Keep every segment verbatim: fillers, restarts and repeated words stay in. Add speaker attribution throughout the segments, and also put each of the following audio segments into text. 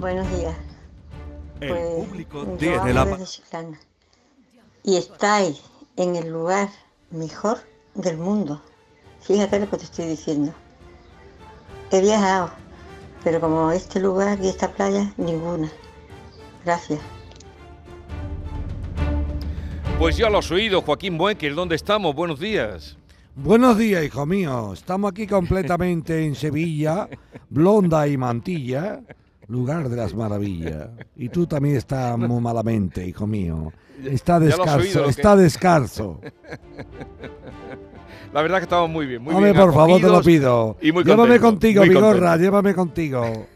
Speaker 1: Buenos días.
Speaker 2: El
Speaker 1: Pues
Speaker 2: público
Speaker 1: yo
Speaker 2: tiene
Speaker 1: hablo
Speaker 2: la... pa-
Speaker 1: desde Chiclana y estáis en el lugar mejor del mundo. Fíjate lo que te estoy diciendo. He viajado, pero como este lugar y esta playa, ninguna. Gracias.
Speaker 2: Pues ya lo has oído, Joaquín Buenquer, ¿dónde estamos? Buenos días.
Speaker 3: Buenos días, hijo mío. Estamos aquí completamente en Sevilla, Blonda y Mantilla, lugar de las maravillas. Y tú también estás muy malamente, hijo mío.
Speaker 2: Ya,
Speaker 3: Está
Speaker 2: ya lo has oído
Speaker 3: descalzo,
Speaker 2: lo que...
Speaker 3: está descalzo.
Speaker 2: La verdad que estamos muy bien, muy
Speaker 3: Hombre,
Speaker 2: bien
Speaker 3: por favor, te lo
Speaker 2: acogidos
Speaker 3: pido.
Speaker 2: y muy
Speaker 3: Llévame
Speaker 2: contentos,
Speaker 3: contigo,
Speaker 2: muy
Speaker 3: Vigorra,
Speaker 2: contentos.
Speaker 3: llévame contigo.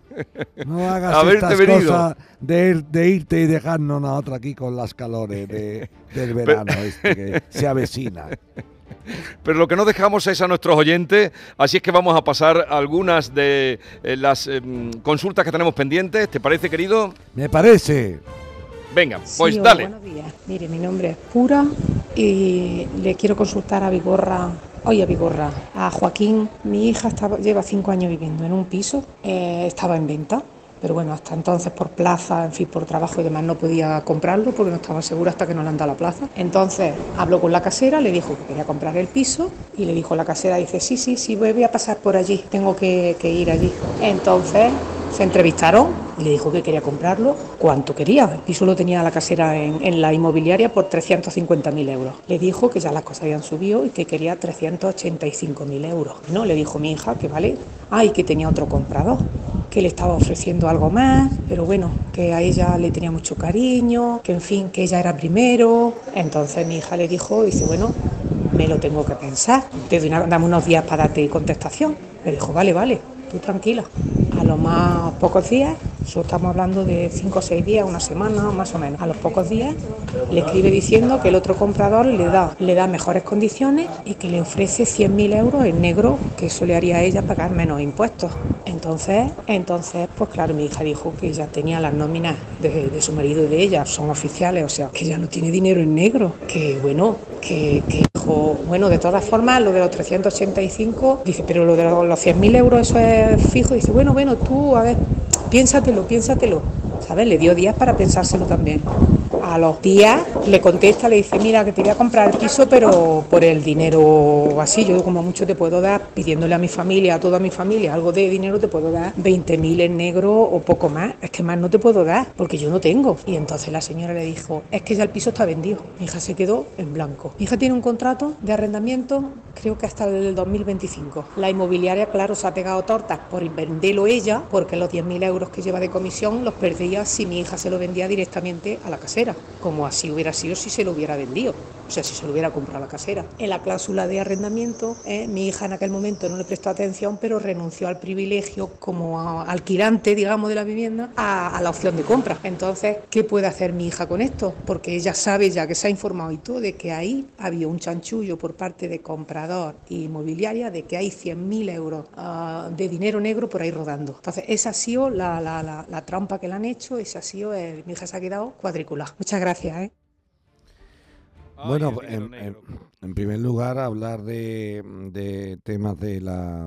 Speaker 3: No hagas
Speaker 2: Haberte
Speaker 3: estas
Speaker 2: venido.
Speaker 3: cosas de, ir- de irte y dejarnos nosotros aquí con las calores de, del
Speaker 2: Pero,
Speaker 3: verano este que se avecina.
Speaker 2: pero lo que no dejamos es a nuestros oyentes, así es que vamos a pasar algunas de eh, las eh, consultas que tenemos pendientes. ¿Te parece, querido?
Speaker 3: Me parece.
Speaker 2: Venga,
Speaker 4: Sí,
Speaker 2: pues
Speaker 4: hola,
Speaker 2: dale.
Speaker 4: buenos días. Mire, mi nombre es Pura y le quiero consultar a Vigorra, oye, a Vigorra, a Joaquín. Mi hija estaba, lleva cinco años viviendo en un piso, eh, estaba en venta, pero bueno, hasta entonces por plaza, en fin, por trabajo y demás no podía comprarlo porque no estaba segura hasta que no le han dado la plaza. Entonces habló con la casera, le dijo que quería comprar el piso y le dijo la casera, dice, sí, sí, sí, voy voy a pasar por allí, tengo que, que ir allí. Entonces se entrevistaron y le dijo que quería comprarlo, cuánto quería. El piso lo tenía la casera en, en la inmobiliaria por trescientos cincuenta mil euros. Le dijo que ya las cosas habían subido y que quería trescientos ochenta y cinco mil euros. No, le dijo mi hija que vale, ah, y que tenía otro comprador, que le estaba ofreciendo algo más, pero bueno, que a ella le tenía mucho cariño, que en fin, que ella era primero. Entonces mi hija le dijo, dice, bueno, me lo tengo que pensar, te doy una, dame unos días para darte contestación. Le dijo, vale, vale, tú tranquila. A los más pocos días, eso estamos hablando de cinco o seis días, una semana más o menos, a los pocos días le escribe diciendo que el otro comprador le da, le da mejores condiciones y que le ofrece cien mil euros en negro, que eso le haría a ella pagar menos impuestos. Entonces, entonces, pues claro, mi hija dijo que ya tenía las nóminas de, de su marido y de ella, son oficiales, o sea, que ya no tiene dinero en negro, que bueno, que, que dijo, bueno, de todas formas, lo de los trescientos ochenta y cinco, dice, pero lo de los, los cien mil euros, eso es fijo, dice, bueno, bueno, tú, a ver, piénsatelo, piénsatelo, ¿sabes? Le dio días para pensárselo también. A los días le contesta, le dice, mira, que te voy a comprar el piso, pero por el dinero así, yo como mucho te puedo dar, pidiéndole a mi familia, a toda mi familia, algo de dinero, te puedo dar veinte mil en negro o poco más, es que más no te puedo dar, porque yo no tengo. Y entonces la señora le dijo, es que ya el piso está vendido. Mi hija se quedó en blanco. Mi hija tiene un contrato de arrendamiento, creo que hasta el dos mil veinticinco. La inmobiliaria, claro, se ha pegado tortas por venderlo ella, porque los diez mil euros que lleva de comisión los perdía si mi hija se lo vendía directamente a la casera, como así hubiera sido si se lo hubiera vendido, o sea, si se lo hubiera comprado a la casera. En la cláusula de arrendamiento, eh, mi hija en aquel momento no le prestó atención, pero renunció al privilegio como a, alquilante, digamos, de la vivienda, a, a la opción de compra. Entonces, ¿qué puede hacer mi hija con esto? Porque ella sabe ya que se ha informado y todo de que ahí había un chanchullo por parte de comprador e inmobiliaria, de que hay cien mil euros uh, de dinero negro por ahí rodando. Entonces, esa ha sido la, la, la, la trampa que le han hecho, esa ha sido, el, mi hija se ha quedado cuadriculada. Muchas gracias, ¿eh?
Speaker 2: Ay,
Speaker 3: Bueno,
Speaker 2: el dinero
Speaker 3: en, en-
Speaker 2: negro.
Speaker 3: en primer lugar, hablar de, de temas de la,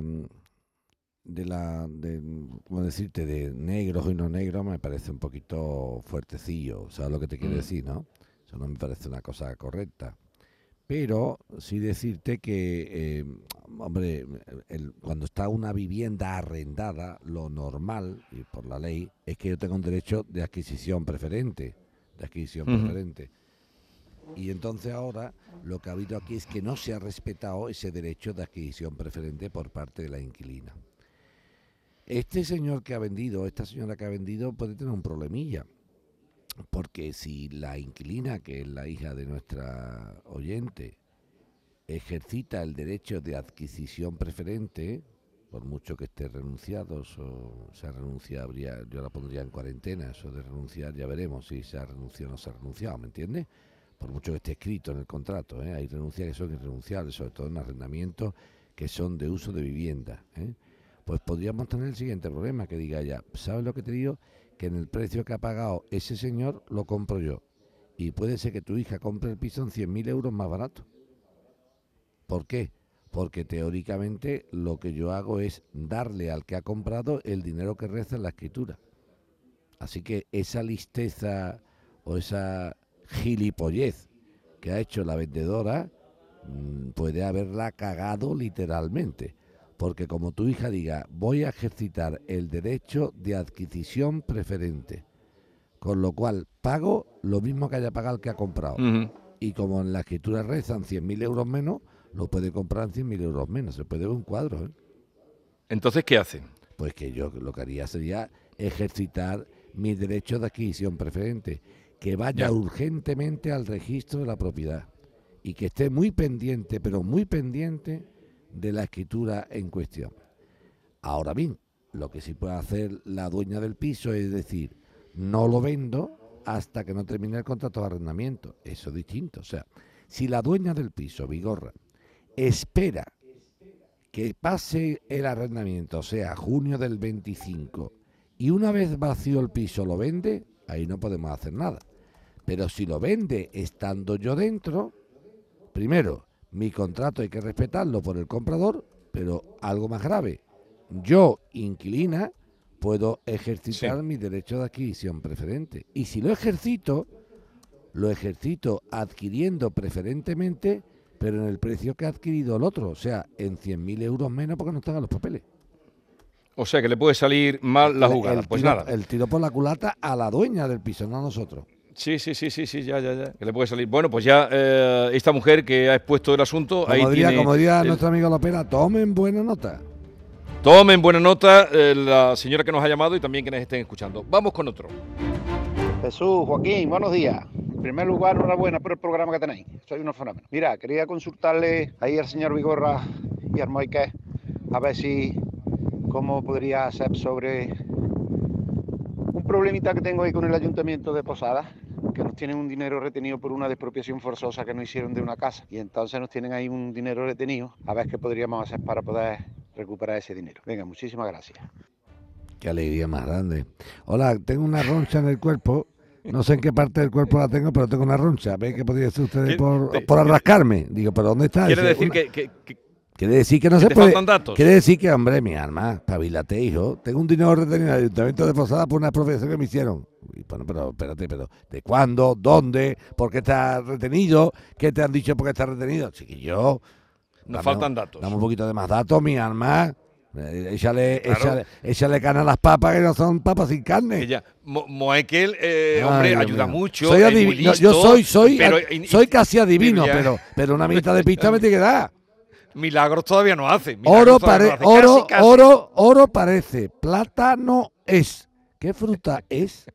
Speaker 3: de la, de, ¿cómo decirte?, de negros y no negros, me parece un poquito fuertecillo. ¿Sabes lo que te quiero
Speaker 2: Mm.
Speaker 3: decir, no? Eso no me parece una cosa correcta. Pero sí decirte que, eh, hombre, el- cuando está una vivienda arrendada, lo normal, y por la ley, es que yo tenga un derecho de adquisición preferente, de adquisición
Speaker 2: Ujú.
Speaker 3: preferente. Y entonces ahora lo que ha habido aquí es que no se ha respetado ese derecho de adquisición preferente por parte de la inquilina. Este señor que ha vendido, esta señora que ha vendido, puede tener un problemilla, porque si la inquilina, que es la hija de nuestra oyente, ejercita el derecho de adquisición preferente, por mucho que esté renunciado, o se ha renunciado, habría, yo la pondría en cuarentena, eso de renunciar, ya veremos si se ha renunciado o no se ha renunciado, ¿me entiendes? Por mucho que esté escrito en el contrato, ¿eh? Hay renuncias que son irrenunciables, sobre todo en arrendamientos que son de uso de vivienda, ¿eh? Pues podríamos tener el siguiente problema, que diga ya, ¿sabes lo que te digo? Que en el precio que ha pagado ese señor lo compro yo. Y puede ser que tu hija compre el piso en cien mil euros más barato. ¿Por qué? Porque teóricamente lo que yo hago es darle al que ha comprado el dinero que resta en la escritura. Así que esa listeza o esa gilipollez que ha hecho la vendedora mmm, puede haberla cagado literalmente. Porque como tu hija diga, voy a ejercitar el derecho de adquisición preferente, con lo cual pago lo mismo que haya pagado el que ha comprado. Uh-huh. Y como en la escritura rezan cien mil euros menos, lo puede comprar en cien mil euros menos. Se puede ver un cuadro, ¿eh?
Speaker 2: Entonces, ¿qué hace?
Speaker 3: Pues que yo lo que haría sería ejercitar mi derecho de adquisición preferente, que vaya ya. urgentemente al registro de la propiedad y que esté muy pendiente, pero muy pendiente de la escritura en cuestión. Ahora bien, lo que sí puede hacer la dueña del piso es decir, no lo vendo hasta que no termine el contrato de arrendamiento. Eso es distinto. O sea, si la dueña del piso, Vigorra, espera que pase el arrendamiento, o sea, junio del veinticinco, y una vez vacío el piso lo vende, ahí no podemos hacer nada. Pero si lo vende estando yo dentro, primero, mi contrato hay que respetarlo por el comprador, pero algo más grave, yo, inquilina, puedo ejercitar sí. mi derecho de adquisición preferente. Y si lo ejercito, lo ejercito adquiriendo preferentemente, pero en el precio que ha adquirido el otro, o sea, en cien mil euros menos porque no están los papeles.
Speaker 2: O sea, que le puede salir mal la jugada.
Speaker 3: El
Speaker 2: pues
Speaker 3: tiro,
Speaker 2: nada.
Speaker 3: El tiro por la culata a la dueña del piso, no a nosotros.
Speaker 2: Sí, sí, sí, sí, sí, ya, ya, ya. Que le puede salir. Bueno, pues ya eh, esta mujer que ha expuesto el asunto,
Speaker 3: como
Speaker 2: ahí
Speaker 3: diría,
Speaker 2: tiene...
Speaker 3: Como diría
Speaker 2: el...
Speaker 3: nuestro amigo Lopera, tomen buena nota.
Speaker 2: Tomen buena nota eh, la señora que nos ha llamado y también quienes estén escuchando. Vamos con otro.
Speaker 5: Jesús, Joaquín, buenos días. En primer lugar, enhorabuena por el programa que tenéis. Soy unos fenómenos. Mira, quería consultarle ahí al señor Vigorra y al Moiques a ver si cómo podría ser sobre un problemita que tengo ahí con el Ayuntamiento de Posadas, que nos tienen un dinero retenido por una expropiación forzosa que nos hicieron de una casa. Y entonces nos tienen ahí un dinero retenido. A ver qué podríamos hacer para poder recuperar ese dinero. Venga, muchísimas gracias.
Speaker 3: Qué alegría más grande. Hola, tengo una roncha en el cuerpo. No sé en qué parte del cuerpo la tengo, pero tengo una roncha. ¿Ve que podría ser ustedes por, te, por arrascarme? Digo, ¿pero dónde está?
Speaker 2: Quiere
Speaker 3: ese?
Speaker 2: decir
Speaker 3: una...
Speaker 2: que, que, que...
Speaker 3: Quiere decir que no
Speaker 2: que
Speaker 3: se
Speaker 2: te
Speaker 3: puede.
Speaker 2: Faltan datos.
Speaker 3: Quiere decir que, hombre, mi alma, espabilate, hijo. Tengo un dinero retenido en el Ayuntamiento de Posadas por una expropiación que me hicieron. Y bueno, pero espérate, pero ¿de cuándo? ¿Dónde? ¿Por qué está retenido? ¿Qué te han dicho por qué está retenido? Chiquillo.
Speaker 2: Nos faltan datos.
Speaker 3: Dame un poquito de más datos, mi alma. Échale, claro. échale, échale carne a las papas que no son papas sin carne.
Speaker 2: Ella, Mo Moekel, eh, hombre, Ay, ayuda mío. mucho.
Speaker 3: Soy adiv-
Speaker 2: listo,
Speaker 3: yo soy, soy,
Speaker 2: pero,
Speaker 3: y, soy casi adivino, pero, pero una mitad de pista me tiene que dar.
Speaker 2: Milagros todavía no hace.
Speaker 3: Oro, pare-
Speaker 2: no hace.
Speaker 3: oro,
Speaker 2: Casi, casi.
Speaker 3: oro, oro parece, plata no es. ¿Qué fruta es?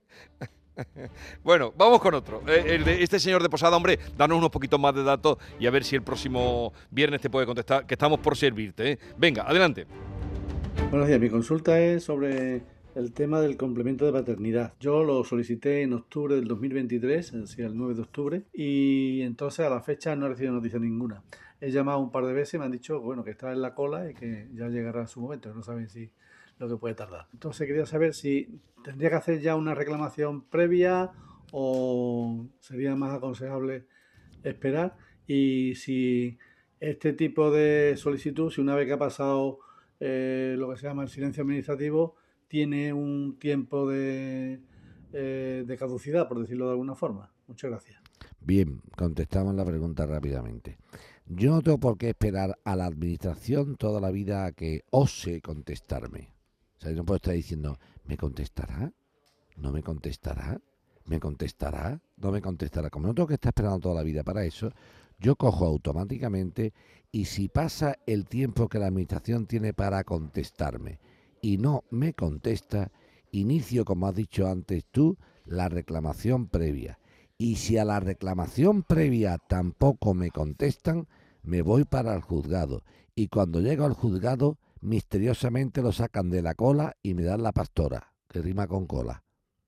Speaker 2: Bueno, vamos con otro. Eh, el de este señor de Posada, hombre, danos unos poquitos más de datos y a ver si el próximo viernes te puede contestar, que estamos por servirte. ¿eh? Venga, adelante.
Speaker 6: Buenos días, mi consulta es sobre el tema del complemento de paternidad. Yo lo solicité en octubre del dos mil veintitrés, es decir, el nueve de octubre, y entonces a la fecha no he recibido noticia ninguna. He llamado un par de veces y me han dicho bueno, que está en la cola y que ya llegará su momento, no saben si lo que puede tardar. Entonces quería saber si tendría que hacer ya una reclamación previa o sería más aconsejable esperar, y si este tipo de solicitud, si una vez que ha pasado eh, lo que se llama el silencio administrativo, tiene un tiempo de, eh, de caducidad, por decirlo de alguna forma. Muchas gracias.
Speaker 3: Bien, contestamos la pregunta rápidamente. Yo no tengo por qué esperar a la administración toda la vida a que ose contestarme. O sea, yo no puedo estar diciendo, ¿me contestará? ¿No me contestará? ¿Me contestará? ¿No me contestará? Como no tengo que estar esperando toda la vida para eso, yo cojo automáticamente y si pasa el tiempo que la administración tiene para contestarme y no me contesta, inicio, como has dicho antes tú, la reclamación previa. Y si a la reclamación previa tampoco me contestan, me voy para el juzgado. Y cuando llego al juzgado, misteriosamente lo sacan de la cola y me dan la pastora, que rima con cola.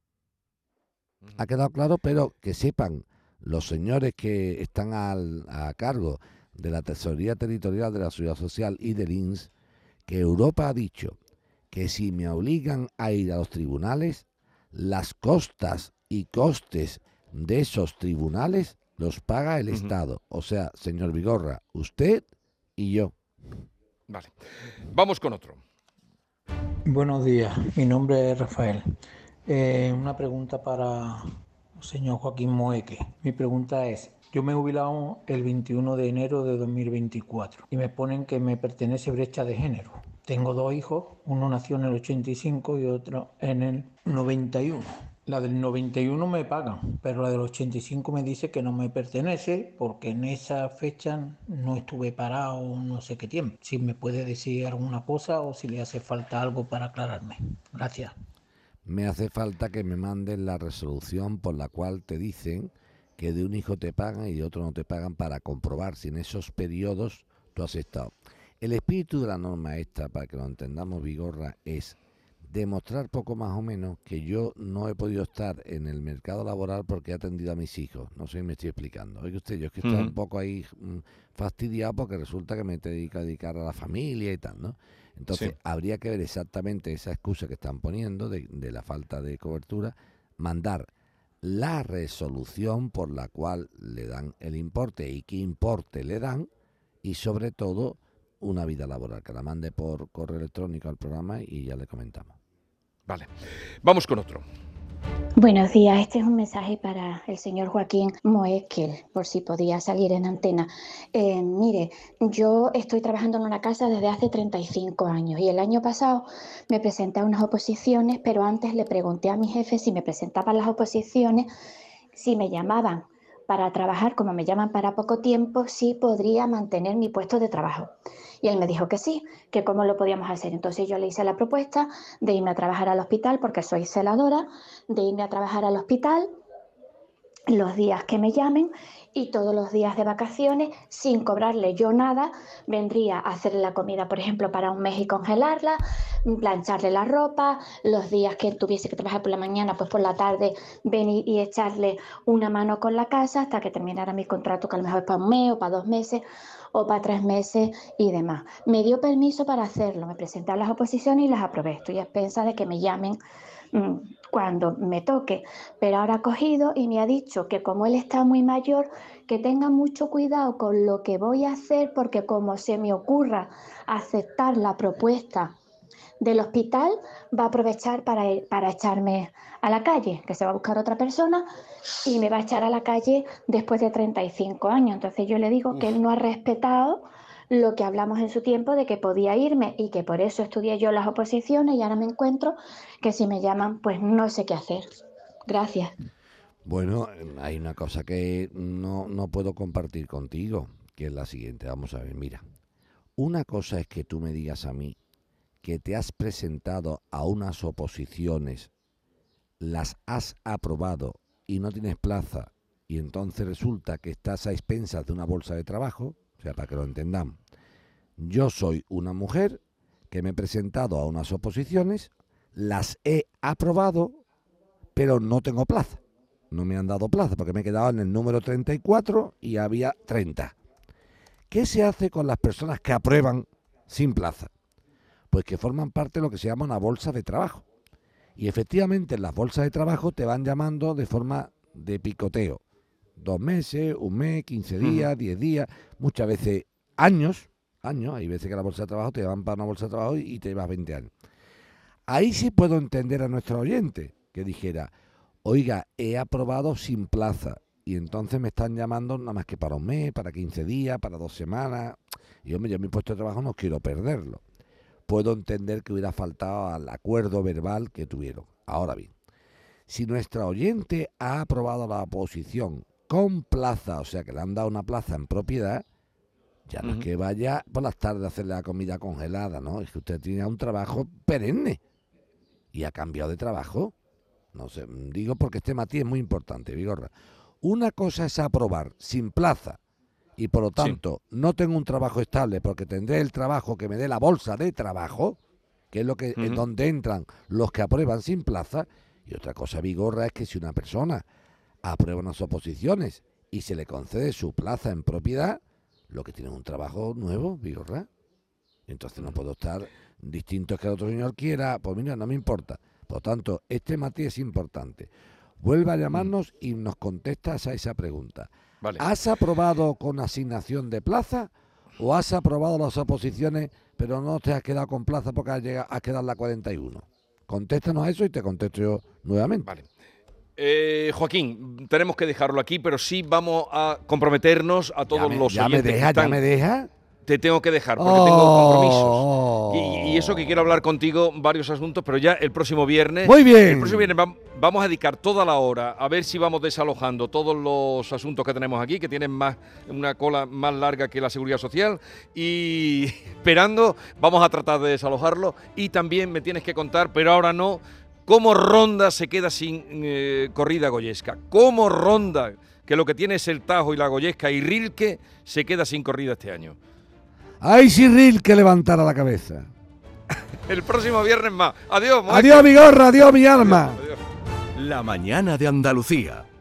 Speaker 3: ¿Ha quedado claro? Pero que sepan los señores que están al, a cargo de la Tesorería Territorial de la Seguridad Social y del I N S, que Europa ha dicho que si me obligan a ir a los tribunales, las costas y costes de esos tribunales los paga el uh-huh. Estado. O sea, señor Vigorra, usted y yo.
Speaker 2: Vale. Vamos con otro.
Speaker 7: Buenos días, mi nombre es Rafael. Eh, una pregunta para el señor Joaquín Moeque. Mi pregunta es, yo me he jubilado el veintiuno de enero de dos mil veinticuatro y me ponen que me pertenece brecha de género. Tengo dos hijos, uno nació en el ochenta y cinco y otro en el noventa y uno. La del noventa y uno me pagan, pero la del ochenta y cinco me dice que no me pertenece porque en esa fecha no estuve parado no sé qué tiempo. Si me puede decir alguna cosa o si le hace falta algo para aclararme. Gracias.
Speaker 3: Me hace falta que me manden la resolución por la cual te dicen que de un hijo te pagan y de otro no te pagan, para comprobar si en esos periodos tú has estado. El espíritu de la norma esta, para que lo entendamos, Vigorra, es demostrar poco más o menos que yo no he podido estar en el mercado laboral porque he atendido a mis hijos. No sé si me estoy explicando. Oye usted, yo es que estoy
Speaker 2: Ujú.
Speaker 3: un poco ahí mm, fastidiado porque resulta que me dedico a dedicar a la familia y tal, ¿no? Entonces,
Speaker 2: Sí.
Speaker 3: habría que ver exactamente esa excusa que están poniendo de, de la falta de cobertura, mandar la resolución por la cual le dan el importe y qué importe le dan, y sobre todo una vida laboral, que la mande por correo electrónico al programa y ya le comentamos.
Speaker 2: Vale. Vamos con otro.
Speaker 8: Buenos días, este es un mensaje para el señor Joaquín Moekel, por si podía salir en antena. Eh, mire, yo estoy trabajando en una casa desde hace treinta y cinco años y el año pasado me presenté a unas oposiciones, pero antes le pregunté a mi jefe si me presentaba a las oposiciones, si me llamaban para trabajar, como me llaman para poco tiempo, sí podría mantener mi puesto de trabajo. Y él me dijo que sí, que cómo lo podíamos hacer. Entonces yo le hice la propuesta de irme a trabajar al hospital, porque soy celadora, de irme a trabajar al hospital los días que me llamen y todos los días de vacaciones, sin cobrarle yo nada, vendría a hacerle la comida, por ejemplo, para un mes y congelarla, plancharle la ropa, los días que tuviese que trabajar por la mañana, pues por la tarde venir y echarle una mano con la casa hasta que terminara mi contrato, que a lo mejor es para un mes o para dos meses o para tres meses y demás. Me dio permiso para hacerlo, me presenté a las oposiciones y las aprobé. Estoy a expensas de que me llamen mmm, cuando me toque, pero ahora ha cogido y me ha dicho que como él está muy mayor, que tenga mucho cuidado con lo que voy a hacer, porque como se me ocurra aceptar la propuesta del hospital, va a aprovechar para, para echarme a la calle, que se va a buscar otra persona y me va a echar a la calle después de treinta y cinco años. Entonces yo le digo Uf. que él no ha respetado lo que hablamos en su tiempo de que podía irme y que por eso estudié yo las oposiciones y ahora me encuentro que si me llaman pues no sé qué hacer. Gracias.
Speaker 3: Bueno, hay una cosa que no, no puedo compartir contigo, que es la siguiente. Vamos a ver, mira. Una cosa es que tú me digas a mí que te has presentado a unas oposiciones, las has aprobado y no tienes plaza, y entonces resulta que estás a expensas de una bolsa de trabajo, o sea, para que lo entendamos. Yo soy una mujer que me he presentado a unas oposiciones, las he aprobado, pero no tengo plaza. No me han dado plaza porque me he quedado en el número treinta y cuatro y había treinta. ¿Qué se hace con las personas que aprueban sin plaza? Pues que forman parte de lo que se llama una bolsa de trabajo. Y efectivamente en las bolsas de trabajo te van llamando de forma de picoteo. Dos meses, un mes, quince días, diez días, muchas veces años, años, hay veces que la bolsa de trabajo te van para una bolsa de trabajo y te llevas veinte años. Ahí sí puedo entender a nuestro oyente que dijera, oiga, he aprobado sin plaza y entonces me están llamando nada más que para un mes, para quince días, para dos semanas. Y hombre, yo mi puesto de trabajo no quiero perderlo. Puedo entender que hubiera faltado al acuerdo verbal que tuvieron. Ahora bien, si nuestra oyente ha aprobado la oposición con plaza, o sea que le han dado una plaza en propiedad, ya no uh-huh. es que vaya por las tardes a hacerle la comida congelada, ¿no? Es que usted tiene un trabajo perenne y ha cambiado de trabajo. No sé, digo porque este matiz es muy importante, Vigorra. Una cosa es aprobar sin plaza y por lo tanto sí. no tengo un trabajo estable porque tendré el trabajo que me dé la bolsa de trabajo, que es lo que uh-huh. en donde entran los que aprueban sin plaza. Y otra cosa, Vigorra, es que si una persona aprueba unas oposiciones y se le concede su plaza en propiedad, lo que tiene es un trabajo nuevo, Vigorra. Entonces no puedo estar distinto que el otro señor quiera, pues mira, no me importa. Por lo tanto, este matiz es importante. Vuelve a llamarnos y nos contestas a esa pregunta. Vale. ¿Has aprobado con asignación de plaza o has aprobado las oposiciones pero no te has quedado con plaza porque has, llegado, has quedado en la cuarenta y uno? Contéstanos eso y te contesto yo nuevamente.
Speaker 2: Vale. Eh, Joaquín, tenemos que dejarlo aquí, pero sí vamos a comprometernos a todos
Speaker 3: ya me,
Speaker 2: los
Speaker 3: ya
Speaker 2: oyentes
Speaker 3: me deja,
Speaker 2: que están...
Speaker 3: ya me deja.
Speaker 2: Te tengo que dejar porque
Speaker 3: oh,
Speaker 2: tengo compromisos.
Speaker 3: Oh.
Speaker 2: Y, y eso que quiero hablar contigo, varios asuntos, pero ya el próximo viernes...
Speaker 3: Muy bien.
Speaker 2: El próximo viernes vam- vamos a dedicar toda la hora a ver si vamos desalojando todos los asuntos que tenemos aquí, que tienen más una cola más larga que la Seguridad Social, y esperando, vamos a tratar de desalojarlo. Y también me tienes que contar, pero ahora no, cómo Ronda se queda sin eh, corrida goyesca. Cómo Ronda, que lo que tiene es el Tajo y la Goyesca, y Rilke se queda sin corrida este año.
Speaker 3: ¡Ay, si Rilke levantara la cabeza!
Speaker 2: El próximo viernes más. Adiós.
Speaker 3: Adiós, mi gorra, adiós, mi alma.
Speaker 2: Adiós.
Speaker 9: La mañana de Andalucía.